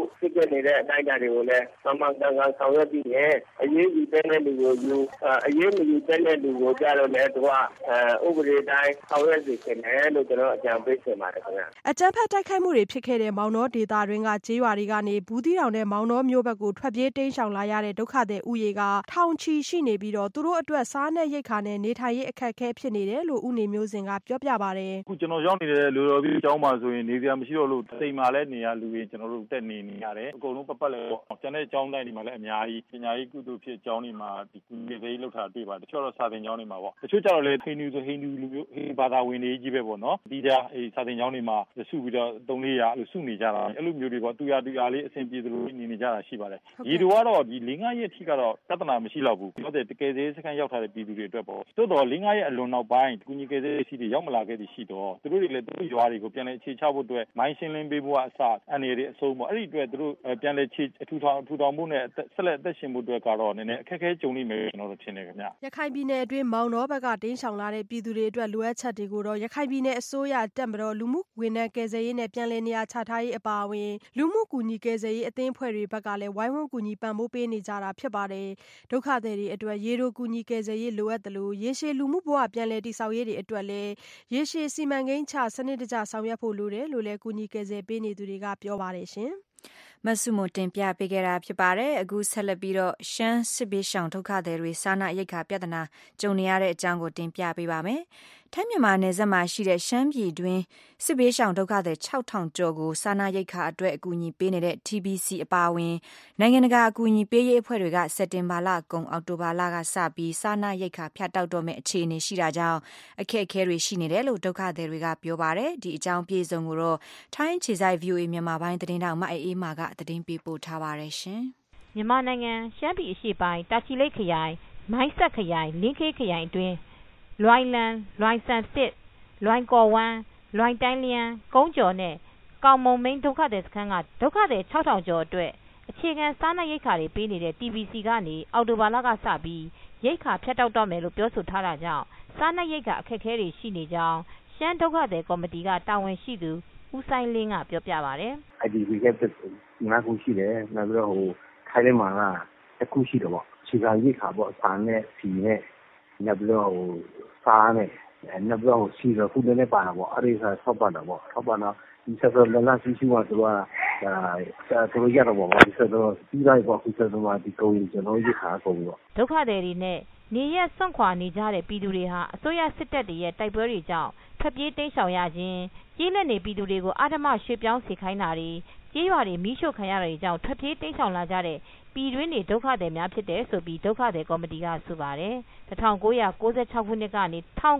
H: ဖြစ်ခဲ့နေတဲ့အတိုင်းအတာတွေကိုလည်းမှန်ကန်ကန်ဆောင်ရွက်ပြီးရင်အရေးယူတဲ့လူကိုယူအရေးမယူတဲ့လူကိုကြတော့လည်းသူကဥပဒေတိုင်းဆောင်ရွက်စေချင်တယ်လို့ကျွန်တော်အကြံပေးချင်ပါတယ်ခင်ဗျာ
G: အကြမ်းဖက်တိုက်ခိုက်မှုတွေဖြစ်ခဲ့တဲ့မောင်နှောဒေသတွင်းကကျေးရွာတွေကနေဘူးသီးတောင်နဲ့မောင်နှောမြို့ဘက်ကိုထွက်ပြေးတိမ်းရှောင်လာရတဲ့ဒုက္ခသည်ဥယေကထောင်ချီရှိနေပြီးတော့သူတို့အတွက်စားနဲ့ရိက္ခာနဲ့နေထိုင်ရေးအခက်အခဲဖြစ်နေတယ်လို့ဦးနေမျိုးစင်ကပြောပြပါတယ်
D: အခုကျွန်တော်ရောက်နေတဲ့လူတော်ပြည်အကြောင်းပါဆိုရင်နေစရာမရှိတော့လို့စိတ်မှာလည်းနေရလူတွေကျွန်တော်တို့တက်နေရတယ်အကုန်လုံးပတ်လည်းပေါ့ကျန်တဲ့အကြောင်းတိုင်းဒီမှာလည်းအများကြီးပညာရေးကုသိုလ်ဖြစ်အကြောင်းတွေမှာဒီကုသိုလ်ရေးလောက်ထားတွေ့ပါတချို့တော့စာသင်ကျောင်းတွေမှာပေါ့တချို့ကျတော့လည်းဟိန္ဒူဆိုဟိန္ဒူလူမျိုးဟိဘာသာဝင်တွေကြီးပဲပေါ့နော်ဒီဒါစာသင်ကျောင်းတွေမှာစုပြီးတော့300လို့စုနေကြတာအဲ့လိုမျိုးတွေပေါ့တူရလေးအဆင်ပြေသလိုနေကြတာရှိပါတယ်ရေတို့ကတော့ဒီ4-5ရက်ထိကတော့ပြဿနာမရှိတော့ဘူးဟုတ်တယ်တကယ်သေးစကန်ရောက်ထားတဲ့ပြည်သူတွေအတွက်ပေါ့တိုးတော့4-5ရက်အလွန်နောက်ပိုင်းကုညီကယ်ဆယ်ရေးစီတွေရောက်မလာခဲ့သည်ရှိတော့သူတို့တွေလည်းသူတို့ရွာတွေကိုပြန်လည်အခြေချဖို့အတွက်မိုင်းရှင်းလင်းပေးဖို့အစအနေနဲ့အဆုံးပေါ့အဲ့ဒီအတွက်သူတို့ပြန်လည်အထူထောင်မှုနဲ့ဆက်လက်အသက်ရှင်ဖို့အတွက်ကတော့နည်းနည်းအခက်အခဲကြုံနေမယ်ကျွန်တော်တို့ထင်တယ်ခင်ဗျ
G: ရခိုင်ပြည်နယ်အတွင်းမောင်နှောဘက်ကတင်းရှောင်လာတဲ့ပြည်သူတွေအတွက်လိုအပ်ချက်တွေကိုတော့ရခိုင်ပြည်နယ်အစိုးရတပ်မတော်လူမှုဝန်ထမ်းကယ်ဆယ်ရေးနဲ့ပြန်လည်နေရာချထားရေးအပါအဝင်လူမှုကူညီကယ်ဆယ်ရေးအသင်းအဖွဲ့တွေဘက်ကလည်းဝိုင်းဝန်းကူညီပံ့ပိုးပေးနေကြတာဖြစ်ပါတယ်ဒုက္ခသည်တွေအတွက်ရေတိုကူညီကယ်ဆယ်ရေးလိုအပ်တယ်လို့ရေရှည်လူမှုဘဝပြန်လည်တည်ဆောက်ရေးတွေအတွက်လည်းရေရှည်စီမံကိန်းချစနစ်တကျဆောင်ရွက်ဖို့လိုတယ်လို့လည်းကူညီကယ်ဆယ်ပေးနေသူတွေကပြောပါတယ်ရှင်
B: မဆုမတင်ပြပေးခဲ့တာဖြစ်ပါတယ်အခုဆက်လက်ပြီးတော့ရှမ်းစစ်ဘေးရှောင်ဒုက္ခသည်တွေစားနပ်ရိက္ခာပြဿနာကြုံနေရတဲ့အကြောင်းကိုတင်ပြပေးပါမယ်ထိုင်းမြန်မာနယ်စပ်မှာရှိတဲ့ရှမ်းပြည်တွင်းစစ်ဘေးရှောင်ဒုက္ခသည် 6,000 ကျော်ကိုစားနပ်ရိက္ခာအတွက်အကူအညီပေးနေတဲ့ TBC အပါအဝင်နိုင်ငံတကာအကူအညီပေးရေးအဖွဲ့တွေကစက်တင်ဘာလကုန်အောက်တိုဘာလကစပြီးစားနပ်ရိက္ခာဖြတ်တောက်တော့မယ့်အခြေအနေရှိတာကြောင့်အခက်အခဲတွေရှိနေတယ်လို့ဒုက္ခသည်တွေကပြောပါတယ်ဒီအကြောင်းပြေဆုံးကိုတော့ထိုင်းခြေစိုက် VOA မြန်မာပိုင်းသတင်းတောက်မအေးမာကသတင်းပေးပို့ထားပါတယ်ရှင်
I: မြန်မာနိုင်ငံရှမ်းပြည်အရှေ့ပိုင်းတာချီလိတ်ခရိုင်မိုင်းဆက်ခရိုင်လင်းခေးခရိုင်အတွင်းလွိုင်လန်လွိုင်ဆန်စစ်လွိုင်ကော်ဝမ်းလွိုင်တိုင်းလျန်းကုန်းကျော်နဲ့ကောင်မုံမိန်းဒုက္ခသည်စခန်းကဒုက္ခသည် 6,000 ကျော်အတွက်အခြေခံစားနပ်ရိက္ခာတွေပေးနေတဲ့ TBC ကနေအောက်တိုဘာလကစပြီးရိက္ခာဖြတ်တောက်တော့မယ်လို့ပြောဆိုထားတာကြောင့်စားနပ်ရိက္ခာအခက်အခဲတွေရှိနေကြောင်းရှမ်းဒုက္ခသည်ကော်မတီကတာဝန်ရှိသူဦးဆိုင်လင်းကပြောပြပါတယ်
J: ။ IDP က9ခုရှိတယ်နောက်ပြီးတော့ထိုင်းမှာက1ခုရှိတယ်ပေါ့အခြေခံရိက္ခာပေါ့စာနဲ့စီနဲ့နောက်ပြီးတော့စားနဲ့နောက်ပြီးတော့စီတော့ခုလည်းပါတာပေါ့အဲ့ဒီစားထောက်ပံ့တာပေါ့ထောက်ပံ့တော့ဒီဆက်တော့လမ်းစီးရှိမှသူကသူတို့ရတော့ပေါ့ဒီဆက်တော့ပြီးလိုက်ပေါ့ခုဆက်တော့ဒီကုန်ရင်ကျွန်တော်ရိက္ခာကုန်ပြီပေါ့
I: ဒုက္ခသည်တွေနဲ့နေရက်စွန့်ခွာနေကြတဲ့ပြည်သူတွေဟာအစိုးရစစ်တပ်တွေရဲ့တိုက်ပွဲတွေကြောင့်ထွက်ပြေးတိမ်းရှောင်ရခြင်းကျေးလက်နေပြည်သူတွေကိုအာဓမ္မရွှေ့ပြောင်းစေခိုင်းတာတွေကျေးရွာတွေမီးရှို့ခံရတာတွေကြောင့်ထွက်ပြေးတိမ်းရှောင်လာကြတဲ့ပြည်တွင်းနေဒုက္ခသည်များဖြစ်တယ်ဆိုပြီးဒုက္ခသည်ကော်မတီကဆိုပါတယ်1996ခုနှစ်ကနေ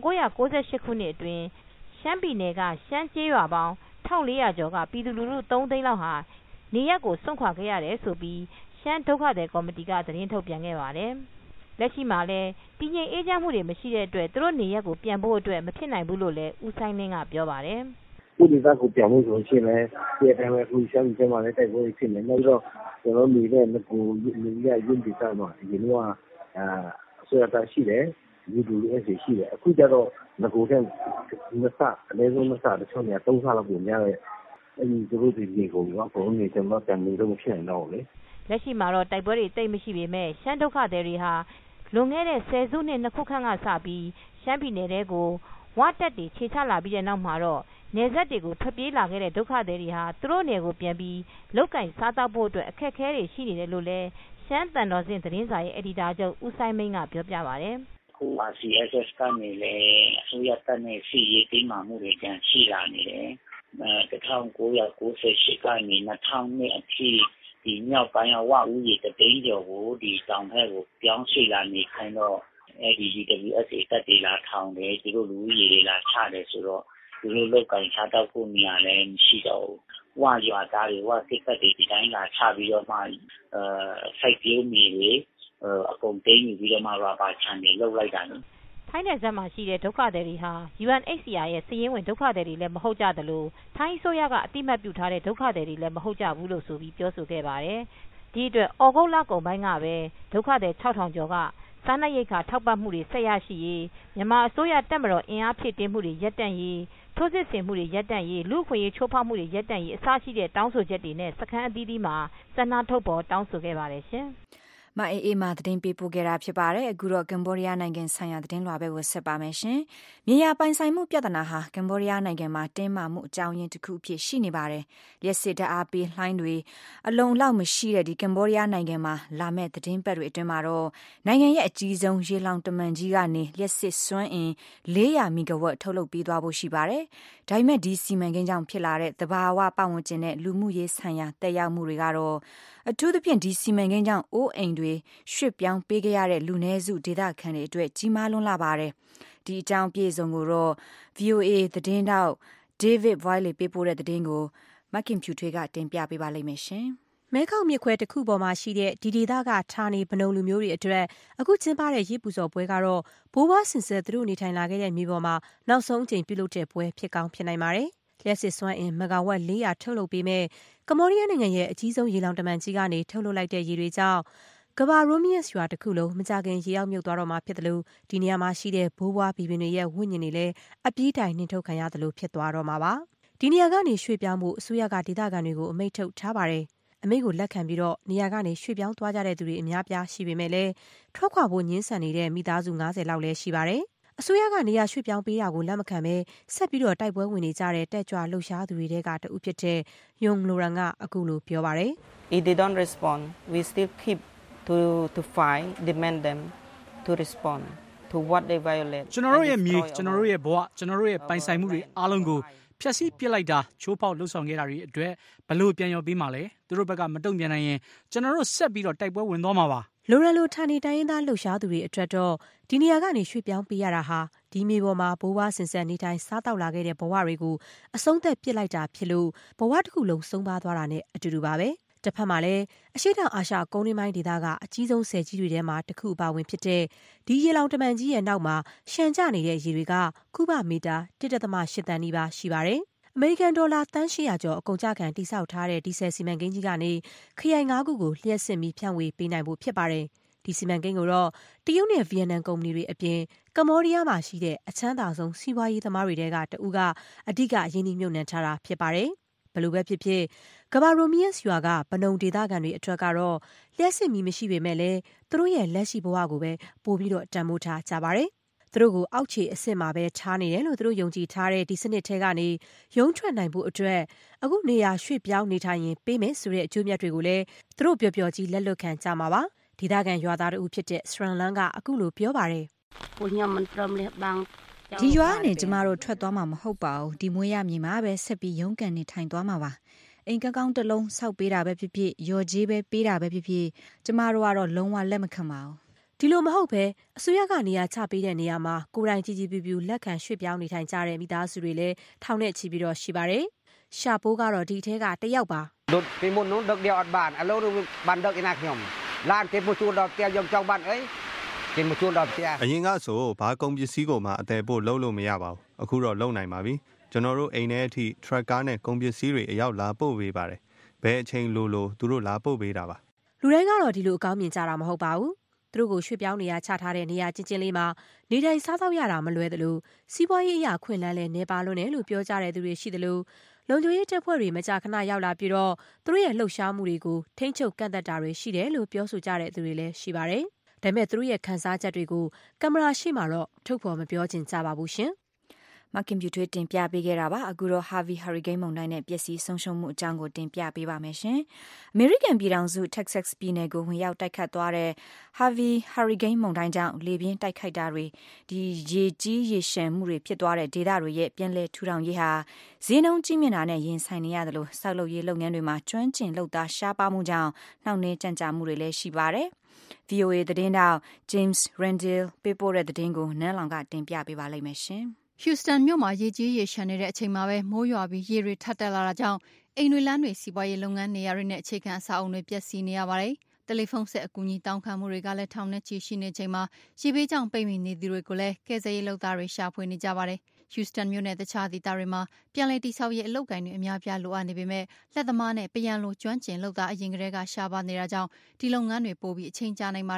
I: 1998ခုနှစ်အတွင်းရှမ်းပြည်နယ်ကရှမ်းကျေးရွာပေါင်း1400ကျော်ကပြည်သူလူထု3သိန်းလောက်ဟာနေရက်ကိုစွန့်ခွာခဲ့ရတယ်ဆိုပြီးရှမ်းဒုက္ခသည်ကော်မတီကသတင်းထုတ်ပြန်ခဲ့ပါတယ်လက်ရှိမှာလည်းတည်ငြိမ်အေးချမ်းမှုတွေမရှိတဲ့အတွက်သူတို့နေရက်ကိုပြန်ဖို့အတွက်မဖြစ်နိုင်ဘူးလို့လည်းဦးဆိုင်လင်းကပြောပါတယ်
J: ဥပဒေသားကိုပြန်လို့ဆိုရင်လည်းဒီအတိုင်းပဲအခုရှမ်းပြည်မှာလည်းတိုက်ပွဲဖြစ်နေနောက်တော့ကျွန်တော်နေတဲ့ကိုနေရရင်းဒီသားမှာဒီလိုအစိုးရတာရှိတယ်ဒီလူတွေရှိတယ်အခုကျတော့ငကိုတဲ့မစအနည်းဆုံးမစတချို့နေ3ဆလောက်ကိုများတယ်အဲဒီသူတို့ဒီကိုကတော့ဘုံနေကျွန်တော်ပြန်နေလို့မဖြစ်နိုင်တော့ဘူးလေ
I: လက်ရှိမှာတော့တိုက်ပွဲတွေတိတ်မရှိပေမဲ့ရှမ်းဒုက္ခသည်တွေဟာလွန်ခဲ့တဲ့10စုနှစ်2ခုခန့်ကစပြီးရှမ်းပြည်နယ်တဲကိုဝါတက်တွေခြေချလာပြီးတဲ့နောက်မှာတော့နယ်စပ်တွေကိုထွက်ပြေးလာခဲ့တဲ့ဒုက္ခသည်တွေဟာသူတို့နယ်ကိုပြန်ပြီးလောက်ကင်စားတောက်ဖို့အတွက်အခက်အခဲတွေရှိနေတယ်လို့လည်းရှမ်းတန်တော်စင်သတင်းစာရဲ့အယ်ဒီတာချုပ်ဦးဆိုင်မင်းကပြောပြပါတယ်
K: ခု RCSS ကနေလည်းအစိုးရတပ်နဲ့စီရေးတင်းမာမှုတွေကြံရှိလာနေတယ်1998ကနေ2000အထိဒီမြောက်ပိုင်းဝဦးရေတသိန်းကျော်ကိုဒီတောင်ဘက်ကိုပြောင်းရွှေ့လာနေခိုင်းတော့အဲဒီ UWSA တပ်တွေလာထောင်တယ်သူတို့လူဦးရေတွေလာချတယ်ဆိုတော့သူတို့လောက်ကင်စားတော့ဖို့နေရာလည်းမရှိတော့ဘူးဝရွာသားတွေဝစစ်တပ်တွေဒီတိုင်းလာချပြီးတော့မှစိုက်ပျိုးမြေတွေအကုန်သိမ်းပြီးတော့မှရာဘာခြံတွေလောက်လိုက်တာနော်
I: ထိုင်းနယ်စပ်မှာရှိတဲ့ဒုက္ခသည်တွေဟာ UNHCR ရဲ့စာရင်းဝင်ဒုက္ခသည်တွေလည်းမဟုတ်ကြသလိုထိုင်းအစိုးရကအတိမတ်ပြုထားတဲ့ဒုက္ခသည်တွေလည်းမဟုတ်ကြဘူးလို့ဆိုပြီးပြောဆိုခဲ့ပါတယ်။ဒီအတွက်ဩဂုတ်လကုန်ပိုင်းကပဲဒုက္ခသည် 6,000 ကျော်ကစားနပ်ရိက္ခာထောက်ပံ့မှုတွေဆက်ရရှိရေးမြန်မာအစိုးရတပ်မတော်အင်အားဖြည့်တင်းမှုတွေရပ်တန့်ရေးထိုးစစ်ဆင်မှုတွေရပ်တန့်ရေးလူ့အခွင့်အရေးချိုးဖောက်မှုတွေရပ်တန့်ရေးအစရှိတဲ့တောင်းဆိုချက်တွေနဲ့စခန်းအသီးသီးမှာဆန္ဒထုတ်ဖော်တောင်းဆိုခဲ့ပါတယ်ရှင်
B: မအေးမာသတင်းပေးပို့ခဲ့တာဖြစ်ပါတယ်အခုတော့ကမ်ဘောဒီးယားနိုင်ငံဆိုင်ရာသတင်းလွှာပဲကိုဆက်ပါမယ်ရှင်မြေယာပိုင်ဆိုင်မှုပြဿနာဟာကမ်ဘောဒီးယားနိုင်ငံမှာတင်းမာမှုအကြောင်းရင်းတစ်ခုအဖြစ်ရှိနေပါတယ်လျှက်စစ်ဓာတ်အားပေးလှိုင်းတွေအလုံလောက်မရှိတဲ့ဒီကမ်ဘောဒီးယားနိုင်ငံမှာလာမဲ့သတင်းပတ်တွေအတွင်းမှာတော့နိုင်ငံရဲ့အကြီးဆုံးရေလောင်တမန်ကြီးကနေလျှက်စစ်စွမ်းအင်400မီဂါဝတ်ထုတ်လုပ်ပေးသွားဖို့ရှိပါတယ်ဒါပေမဲ့ဒီစီမံကိန်းကြောင့်ဖြစ်လာတဲ့သဘာဝပတ်ဝန်းကျင်နဲ့လူမှုရေးဆိုင်ရာတက်ရောက်မှုတွေကတော့အထူးသဖြင့်ဒီစီမံကိန်းကြောင့်အိုးအိမ်တွေရွှေ့ပြောင်းပေးခဲ့ရတဲ့လူနည်းစုဒေသခံတွေအတွက်ကြီးမားလွန်းလာပါတယ်ဒီအကြောင်းပြည့်စုံကိုတော့ VOA သတင်းတောက် David Boyle ပေးပို့တဲ့သတင်းကိုမခင်ဖြူထွေးကတင်ပြပေးပါလိမ့်မယ်ရှင်
G: မဲခေါင်မြစ်ခွဲတစ်ခုပေါ်မှာရှိတဲ့ဒီဒေသကဌာနေဘနုံလူမျိုးတွေအတွက်အခုကျင်းပတဲ့ရေပူဇော်ပွဲကတော့ဘိုးဘွားဆင်ဆက်သူတို့နေထိုင်လာခဲ့တဲ့မြေပေါ်မှာနောက်ဆုံးအကြိမ်ပြုလုပ်တဲ့ပွဲဖြစ်ကောင်းဖြစ်နိုင်ပါတယ်လျှက်စစ်စွမ်းအင်မဂါဝတ်400ထုတ်လုပ်ပေးမဲ့ကမ္ဘောဒီးယားနိုင်ငံရဲ့အကြီးဆုံးရေလောင်တမန်ကြီးကနေထုတ်လုပ်လိုက်တဲ့ရေတွေကြောင့်ကဘာရိုမီယက်ရွာတစ်ခုလုံးမကြခင်ရေရောက်မြုပ်သွားတော့မှဖြစ်တယ်လို့ဒီနေရာမှာရှိတဲ့ဘိုးဘွားဘီဘင်တွေရဲ့ဝိညာဉ်တွေလည်းအပြေးတိုင်နှင်ထုတ်ခံရတယ်လို့ဖြစ်သွားတော့မှာပါဒီနေရာကနေရွှေ့ပြောင်းမှုအစိုးရကဒေသခံတွေကိုအမိန့်ထုတ်ထားပါတယ်အမိန့်ကိုလက်ခံပြီးတော့နေရာကနေရွှေ့ပြောင်းသွားကြတဲ့သူတွေအများပြားရှိပေမဲ့လည်းထွက်ခွာဖို့ညှင်းဆန်နေတဲ့မိသားစု90လောက်လည်းရှိပါတယ်အစိုးရကနေရာရွှေ့ပြောင်းပေးတာကိုလက်မခံဘဲဆက်ပြီးတော့တိုက်ပွဲဝင်နေကြတဲ့တက်ကြွလှုပ်ရှားသူတွေတဲကတဦးဖြစ်တဲ့ယုံလိုရန်ကအခုလိုပြောပါတယ်
L: If they don't respond we still keep to fight demand them to respond to what they violate
M: ကျွန်တော်တို့ရဲ့မြေကျွန်တော်တို့ရဲ့ဘဝကျွန်တော်တို့ရဲ့ပိုင်ဆိုင်မှုတွေအားလုံးကိုဖျက်ဆီးပစ်လိုက်တာချိုးဖောက်လှုပ်ဆောင်ခဲ့တာတွေအတွက်ဘလို့ပြန်ရောပေးမှလဲသူတို့ဘက်ကမတုံ့ပြန်နိုင်ရင်ကျွန်တော်တို့ဆက်ပြီးတော့တိုက်ပွဲဝင်သွားမှာပါ
G: လိုရန်လိုဌာနေတိုင်းရင်းသားလှုပ်ရှားသူတွေအတွက်တော့ဒီနေရာကနေရွှေ့ပြောင်းပေးရတာဟာဒီမြေပေါ်မှာဘိုးဘွားဆင်ဆက်နေတိုင်းစားတောက်လာခဲ့တဲ့ဘဝတွေကိုအဆုံးသက်ပစ်လိုက်တာဖြစ်လို့ဘဝတစ်ခုလုံးဆုံးပါသွားတာနဲ့အတူတူပါပဲတစ်ဖက်မှာလည်းအရှေ့တောင်အာရှကုန်းတွင်းပိုင်းဒေသကအကြီးဆုံးဆယ်ကြီးတွေထဲမှာတစ်ခုအပါဝင်ဖြစ်တဲ့ဒီရေလောင်တမန်ကြီးရဲ့နောက်မှာရှန်ကျနေတဲ့ရေတွေကကုဗမီတာ 1.8 တန်နီးပါးရှိပါတယ်အမေရိကန်ဒေါ်လာတန်း800ကျော်အကုန်ကျခံတိစောက်ထားတဲ့ဒီဆယ်စီမံကိန်းကြီးကနေခရိုင်9ခုကိုလျှက်စစ်ပြီးဖြန့်ဝေပေးနိုင်ဖို့ဖြစ်ပါတယ်ဒီစီမံကိန်းကိုတော့တရုတ်နဲ့ဗီယက်နမ်ကုမ္ပဏီတွေအပြင်ကမ္ဘောဒီးယားမှာရှိတဲ့အချမ်းသာဆုံးစီးပွားရေးသမားတွေတဲကတဦးကအဓိကရင်းနှီးမြှုပ်နှံထားတာဖြစ်ပါတယ်ဘလို့ပဲဖြစ်ဖြစ်ကဘာရိုမီယက်ရွာကဘနုံဒေသခံတွေအတွက်ကတော့လျှက်စစ်မီမရှိပေမဲ့လည်းသူတို့ရဲ့လက်ရှိဘဝကိုပဲပို့ပြီးတော့တန်ဖိုးထားကြပါတယ်သူတို့ကိုအောက်ခြေအဆင့်မှာပဲထားနေတယ်လို့သူတို့ယုံကြည်ထားတဲ့ဒီစနစ်ထဲကနေရုံးထွက်နိုင်ဖို့အတွက်အခုနေရာရွှေ့ပြောင်းနေထိုင်ရင်ပေးမယ်ဆိုတဲ့အကျိုးမြတ်တွေကိုလည်းသူတို့ပျော်ပျော်ကြီးလက်လွတ်ခံကြမှာပါဒေသခံရွာသားတို့ဖြစ်တဲ့စရန်လန်ကအခုလိုပြောပါတယ်
B: ဒီရွာကနေကျမတို့ထွက်သွားမှာမဟုတ်ပါဘူးဒီမွေးရမြေမှာပဲဆက်ပြီးရုန်းကန်နေထိုင်သွားမှာပါအိမ်ကောင်းတစ်လုံးစောက်ပေးတာပဲဖြစ်ဖြစ်ရော်ကြီးပဲပေးတာပဲဖြစ်ဖြစ်ကျမတို့ကတော့လုံးဝလက်မခံပါဘူး
G: ဒီလိုမဟုတ်ပဲအစိုးရကနေရာချပေးတဲ့နေရာမှာကိုယ်တိုင်ကြီးကြီးပြူပြူလက်ခံရွှေ့ပြောင်းနေထိုင်ကြတဲ့မိသားစုတွေလည်းထောင်နဲ့ချီပြီးတော့ရှိပါတယ်ရှာပိုးကတော့ဒီထဲကတစ်ယောက်ပါ
N: ဒုတ်ဒီမွန်းနုဒုတ်ဒီအော်ဘန်အလုံးဘန်ဒုတ်အနာခ ्यम လာကေမချူတော့တဲရုံကြောက်ဘန်အေးကေမချူတော့တဲ
O: အရင်ကဆိုဘာကုန်ပစ္စည်းကိုမှအသေးဖို့လုံးလို့မရပါဘူးအခုတော့လုံးနိုင်ပါပြီကျွန်တော်တို့အိမ်ထဲအထိထရက်ကားနဲ့ကုန်ပစ္စည်းတွေအရောက်လာပို့ပေးပါတယ်ဘယ်အချိန်လိုသူတို့လာပို့ပေးတာပါ
G: လူတိုင်းကတော့ဒီလိုအကောင်းမြင်ကြတာမဟုတ်ပါဘူးသူတို့ကိုရွှေ့ပြောင်းနေရချထားတဲ့နေရာချင်းချင်းလေးမှာနေတိုင်းစားသောက်ရတာမလွယ်သလိုစီးပွားရေးအရာခွင့်လန်းလည်းနေပါလို့နဲ့လို့ပြောကြတဲ့သူတွေရှိသလိုလုံခြုံရေးတပ်ဖွဲ့တွေမကြာခဏရောက်လာပြီးတော့သူတို့ရဲ့လှုပ်ရှားမှုတွေကိုထိန်းချုပ်ကန့်သတ်တာတွေရှိတယ်လို့ပြောဆိုကြတဲ့သူတွေလည်းရှိပါတယ်။ဒါပေမဲ့သူတို့ရဲ့ခန်းစားချက်တွေကိုကင်မရာရှေ့မှာတော့ထုတ်ဖော်မပြောချင်ကြပါဘူးရှင်။
B: မကင်ပြူထွေးတင်ပြပေးခဲ့တာပါအခုတော့ Harvey Hurricane မုန်တိုင်းနဲ့ပျက်စီးဆုံးရှုံးမှုအကြောင်းကိုတင်ပြပေးပါမယ်ရှင်။ American ပြည်ထောင်စု Texas ပြည်နယ်ကိုဝင်ရောက်တိုက်ခတ်သွားတဲ့ Harvey Hurricane မုန်တိုင်းကြောင့်လေပြင်းတိုက်ခိုက်တာတွေဒီရေကြီးရေရှမ်းမှုတွေဖြစ်သွားတဲ့ဒေသတွေရဲ့ပြန်လည်ထူထောင်ရေးဟာဈေးနှုန်းကြီးမြင့်တာနဲ့ရင်ဆိုင်နေရတယ်လို့စောက်လုပ်ရေးလုပ်ငန်းတွေမှာကျွမ်းကျင်လုပ်သားရှားပါမှုကြောင့်နှောင့်နှေးကြန့်ကြာမှုတွေလည်းရှိပါတယ်။ VOA သတင်းတောက် James Rendell ပေးပို့တဲ့သတင်းကိုနန်းလောင်ကတင်ပြပေးပါလိမ့်မယ်ရှင်။
C: Houston မြို့မှာရေကြီးရေရှမ်းနေတဲ့အချိန်မှာပဲမိုးရွာပြီးရေတွေထပ်တက်လာတာကြောင့်အိမ်တွေလမ်းတွေစီးပွားရေးလုပ်ငန်းနေရာတွေနဲ့အခြေခံအဆောက်အအုံတွေပျက်စီးနေရပါတယ်။တယ်လီဖုန်းဆက်အကူအညီတောင်းခံမှုတွေကလည်းထောင်နဲ့ချီရှိနေချိန်မှာရေဘေးကြောင့်ပိတ်မိနေသူတွေကိုလည်းကယ်ဆယ်ရေးလုပ်သားတွေရှာဖွေနေကြပါတယ်။ Houston မြို့နဲ့တခြားဒေသတွေမှာပြန်လည်တည်ဆောက်ရေးအလုပ်ကိုင်တွေအများပြားလိုအပ်နေပေမဲ့လက်သမားနဲ့ပရန်လိုကျွမ်းကျင်လုပ်သားအရင်ကတည်းကရှားပါနေတာကြောင့်ဒီလုပ်ငန်းတွေပိုပြီးအချိန်ကြာနိုင်ပါတယ်။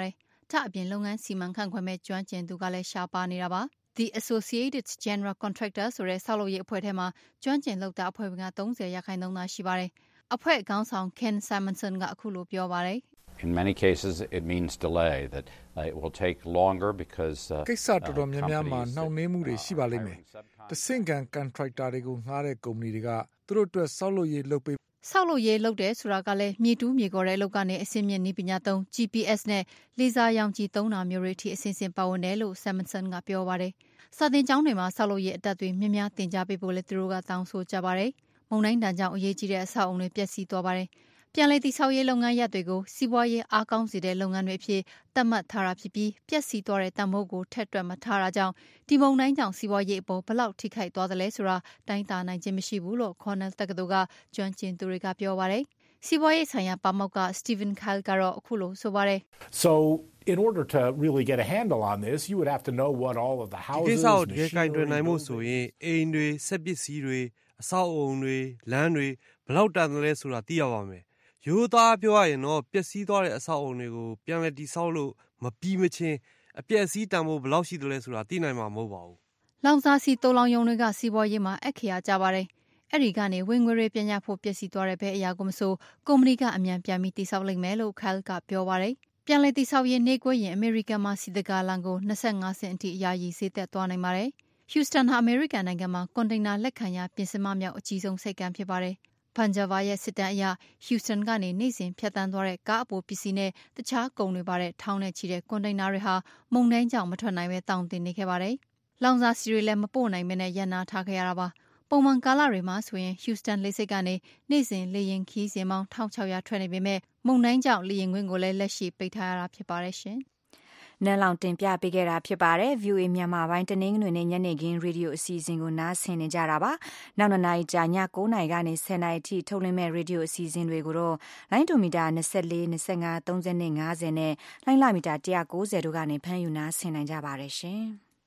C: ဒါအပြင်လုပ်ငန်းစီမံခန့်ခွဲမဲ့ကျွမ်းကျင်သူကလည်းရှားပါနေတာပါ The Associated General Contractor ဆိုတဲ့ဆောက်လုပ်ရေးအဖွဲ့ထဲမှာကျွမ်းကျင်လုပ်သားအဖွဲ့ဝင်က30%သာရှိပါတယ်အဖွဲ့ခေါင်းဆောင် Ken Simonson ကအခုလိုပြောပါတယ်
P: In many cases it means delay that it will take longer because
Q: ကိစ္စတော်တော်များများမှာနှောင့်နှေးမှုတွေရှိပါလိမ့်မယ်တဆင့်ခံ contractor တွေကိုငှားတဲ့ကုမ္ပဏီတွေကသူတို့အတွက်ဆောက်လုပ်ရေးလုပ်ပေး
C: ဆောက်လုပ်ရေးလုပ်တယ်ဆိုတာကလည်းမြေတူးမြေကော်တဲ့အလုပ်ကနေအစင်းမြင့်နည်းပညာသုံး GPS နဲ့လေဆာရောင်ခြည်သုံးတာမျိုးတွေအထိအစင်းစင်ပါဝင်တယ်လို့ Simonson ကပြောပါတယ်စာသင်ကျောင်းတွေမှာဆောက်လုပ်ရေးအတတ်တွေများများသင်ကြားပေးဖို့လည်းသူတို့ကတောင်းဆိုကြပါတယ်မုန်တိုင်းတန်ကြောင့်အရေးကြီးတဲ့အဆောက်အုံတွေပျက်စီးသွားပါတယ်ပြန်လည်တည်ဆောက်ရေးလုပ်ငန်းရပ်တွေကိုစီးပွားရေးအားကောင်းစေတဲ့လုပ်ငန်းတွေအဖြစ်သတ်မှတ်ထားတာဖြစ်ပြီးပျက်စီးသွားတဲ့တန်ဖိုးကိုထက်တွက်မထားတာကြောင့်ဒီမုန်တိုင်းကြောင့်စီးပွားရေးအပေါ်ဘလောက်ထိခိုက်သွားသလဲဆိုတာတိုင်းတာနိုင်ခြင်းမရှိဘူးလို့ Cornell တက္ကသိုလ်ကကျွမ်းကျင်သူတွေကပြောပါတယ်စီးပွားရေးဆိုင်ရာပါမောက္ခ Stephen Kyle ကတော့အခုလိုဆိုပါတယ်
R: So in order to really get a handle on this you would have to know what all of the houses
S: ဒီကိစ္စကိုတကယ်ကိုင်တွယ်နိုင်ဖို့ဆိုရင်အိမ်တွေစက်ပစ္စည်းတွေအဆောက်အုံတွေလမ်းတွေဘလောက်တန်တယ်လဲဆိုတာသိရပါမယ်ရိုးသားပြောရရင်တော့ပျက်စီးသွားတဲ့အဆောက်အုံတွေကိုပြန်လည်တည်ဆောက်လို့မပြီးမချင်းအပျက်အစီးတန်ဖို့ဘယ်လောက်ရှိတယ်လဲဆိုတာသိနိုင်မှာမဟုတ်ပါဘူး
C: ။လောင်စာဆီတိုးလောင်ယုံတွေကစီးပွားရေးမှာအခရာကြပါတယ်။အဲ့ဒီကနေဝင်ငွေတွေပြန်ရဖို့ပျက်စီးသွားတဲ့ဘဲအရာကိုမဆိုကုမ္ပဏီကအမြန်ပြန်ပြီးတည်ဆောက်လိုက်မယ်လို့ Kyle ကပြောပါတယ်။ပြန်လည်တည်ဆောက်ရေးနေကွင်းရင်အမေရိကန်မှာစီတကာလန်ကို25စင်အထိအယာယီဈေးသက်သွားနိုင်ပါတယ်။ Houston ဟာအမေရိကန်နိုင်ငံမှာကွန်တိန်နာလက်ခံရပြင်စင်မမြောက်အကြီးဆုံးဆိပ်ကမ်းဖြစ်ပါတယ်။ပန်ဂျာဗာရဲ့စစ်တမ်းအရ Houston ကနေနေ့စဉ်ဖြတ်တန်းသွားတဲ့ကားအပိုပစ္စည်းနဲ့တခြားကုန်တွေပါတဲ့ထောင်းနဲ့ချီတဲ့ကွန်တိန်နာတွေဟာမုန်တိုင်းကြောင့်မထွက်နိုင်ပဲတောင်တင်နေခဲ့ပါတယ်။လောင်စာဆီတွေလည်းမပို့နိုင်မနဲ့ရပ်နားထားခဲ့ရတာပါ။ပုံမှန်ကာလတွေမှာဆိုရင် Houston လေဆိပ်ကနေနေ့စဉ်လေယာဉ်ခီးစဉ်ပေါင်း1600ထွက်နေပေမဲ့မုန်တိုင်းကြောင့်လေယာဉ်ခွင့်ကိုလည်းလက်ရှိပိတ်ထားရတာဖြစ်ပါတယ်ရှင်။
B: နန်းလောင်တင်ပြပေးခဲ့တာဖြစ်ပါတယ် VOA မြန်မာပိုင်းတနင်္ဂနွေနေ့ညနေခင်းရေဒီယိုအစီအစဉ်ကိုနားဆင်နေကြတာပါနောက်2နာရီကြာည9နာရီကနေ10နာရီထိထုတ်လွှင့်မဲ့ရေဒီယိုအစီအစဉ်တွေကိုတော့လိုင်းဒိုမီတာ24 25 30နဲ့50နဲ့လိုင်းလာမီတာ190တို့ကနေဖမ်းယူနားဆင်နိုင်ကြပါတယ်ရှင်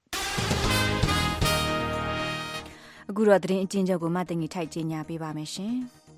B: အခုတော့သတင်းအကျဉ်းချုပ်ကိုမတင်ကြီးထိုက်ကြီးညာပေးပါမယ်ရှင်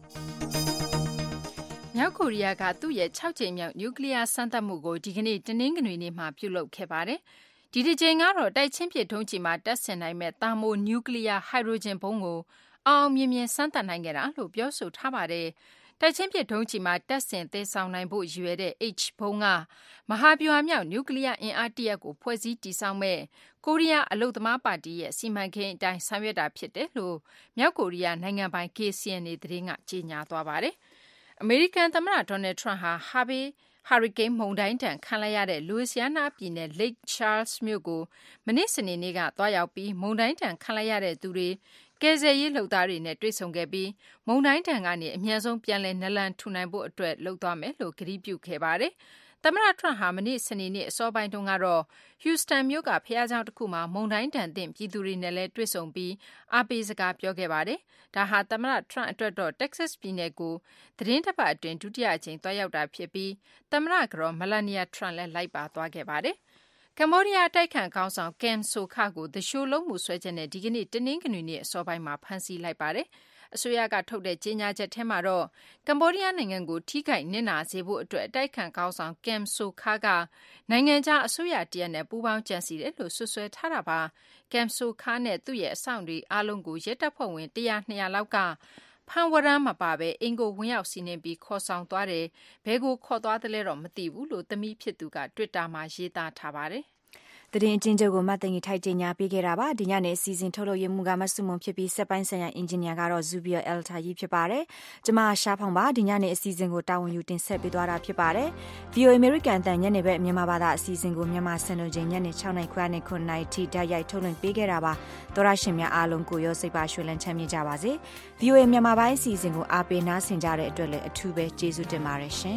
C: မြောက်ကိုရီးယားကသူ့ရဲ့6ကြိမ်မြောက်နျူကလ িয়ার စမ်းသပ်မှုကိုဒီကနေ့တနင်္ဂနွေနေ့မှာပြုလုပ်ခဲ့ပါတယ်။ဒီတစ်ကြိမ်ကတော့တိုက်ချင်းပစ်ဒုံးကျည်မှာတပ်ဆင်နိုင်မဲ့တာမိုနျူကလ িয়ার ဟိုက်ဒရိုဂျင်ဘုံးကိုအောင်မြင်မြင်စမ်းသပ်နိုင်ခဲ့တာလို့ပြောဆိုထားပါတယ်။တိုက်ချင်းပစ်ဒုံးကျည်မှာတပ်ဆင်သယ်ဆောင်နိုင်ဖို့ရည်ရွယ်တဲ့ H ဘုံးကမဟာဗျူဟာမြောက်နျူကလ িয়ার အင်အားတရက်ကိုဖွဲ့စည်းတည်ဆောက်မဲ့ကိုရီးယားအလုသမားပါတီရဲ့စီမံကိန်းအတိုင်းဆောင်ရွက်တာဖြစ်တယ်လို့မြောက်ကိုရီးယားနိုင်ငံပိုင် KCNA သတင်းကကြေညာသွားပါတယ်။အမေရိကန်သမ္မတဒေါ်နယ်ထရန့်ဟာဟာရီကိန်းမုန်တိုင်းတန်ခံလိုက်ရတဲ့လူဝီစီယာနာပြည်နယ် Lake Charles မြို့ကိုမနေ့စနေနေ့ကသွားရောက်ပြီးမုန်တိုင်းတန်ခံလိုက်ရတဲ့သူတွေကယ်ဆယ်ရေးလုပ်သားတွေနဲ့တွေ့ဆုံခဲ့ပြီးမုန်တိုင်းတန်ကနေအမြန်ဆုံးပြန်လည်နလန်ထူနိုင်ဖို့အတွက်လုပ်သွားမယ်လို့ကတိပြုခဲ့ပါတယ်။သမ္မတထရန့်ဟာမနေ့စနေနေ့အစောပိုင်းတုန်းကတော့ Houston မြို့ကဖျားเจ้าတစ်ခုမှာမုန်တိုင်းတန်သင့်ပြည်သူတွေနဲ့လည်းတွေ့ဆုံပြီးအားပေးစကားပြောခဲ့ပါတယ်။ဒါဟာသမ္မတထရန့်အတွက်တော့ Texas ပြည်နယ်ကိုသတင်းတစ်ပတ်အတွင်းဒုတိယအကြိမ်သွားရောက်တာဖြစ်ပြီးသမ္မတကတော် Melania Trump လည်းလိုက်ပါသွားခဲ့ပါတယ်။ကမ္ဘောဒီးယားတိုက်ခိုက်ခေါင်းဆောင် Kem Sokha ကိုThe Show လုံးမှုဆွဲချက်နဲ့ဒီကနေ့တနင်္ဂနွေနေ့အစောပိုင်းမှာဖမ်းဆီးလိုက်ပါတယ်။အစိုးရကထုတ်တဲ့ကြေညာချက်ထဲမှာတော့ကမ္ဘောဒီးယားနိုင်ငံကိုထိခိုက်နစ်နာစေဖို့အတွက်အတိုက်ခံခေါင်းဆောင် Kem Sokha ကနိုင်ငံခြားအစိုးရတရက်နဲ့ပူးပေါင်းကြံစည်တယ်လို့ဆွဆွဲထားတာပါ။ Kem Sokha နဲ့သူ့ရဲ့အဆောင်တွေအားလုံးကိုရဲတပ်ဖွဲ့ဝင်100-200လောက်ကဖမ်းဝရမ်းမပါဘဲအင်ကိုဝင်ရောက်စီးနင်းပြီးခေါ်ဆောင်သွားတယ်။ဘဲကိုခေါ်သွားတယ်လဲတော့မသိဘူးလို့သမီးဖြစ်သူက Twitter မှာရေးသားထားပါတယ်။
B: သတင်းအကျဉ်းချုပ်ကိုမတင်ကြီးထိုက်ကြီးညာပေးခဲ့တာပါဒီညနေအစီအစဉ်ထုတ်လုပ်ရမှုကမဆုမွန်ဖြစ်ပြီးစက်ပိုင်းဆိုင်ရာအင်ဂျင်နီယာကတော့ဇူဘီယာအယ်တာကြီးဖြစ်ပါတယ်ကျမရှားဖောင်ပါဒီညနေအစီအစဉ်ကိုတာဝန်ယူတင်ဆက်ပေးသွားတာဖြစ်ပါတယ် VOA American တန်ညနေဘက်မြန်မာဘာသာအစီအစဉ်ကိုမြန်မာစံတော်ချိန်ညနေ6:00နာရီခွဲနဲ့9:00နာရီထိဓာတ်ရိုက်ထုတ်လွှင့်ပေးခဲ့တာပါသောရရှင်များအားလုံးကိုရောစိတ်ပါရွှင်လန်းချမ်းမြေ့ကြပါစေ VOA မြန်မာပိုင်းအစီအစဉ်ကိုအားပေးနားဆင်ကြတဲ့အတွက်လည်းအထူးပဲကျေးဇူးတင်ပါတယ်ရှင်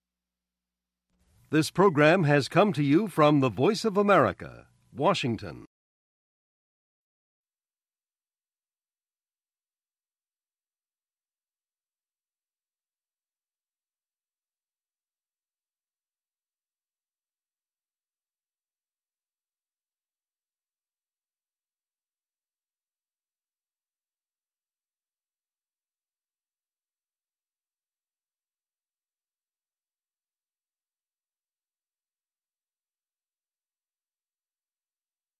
A: This program has come to you from the Voice of America, Washington.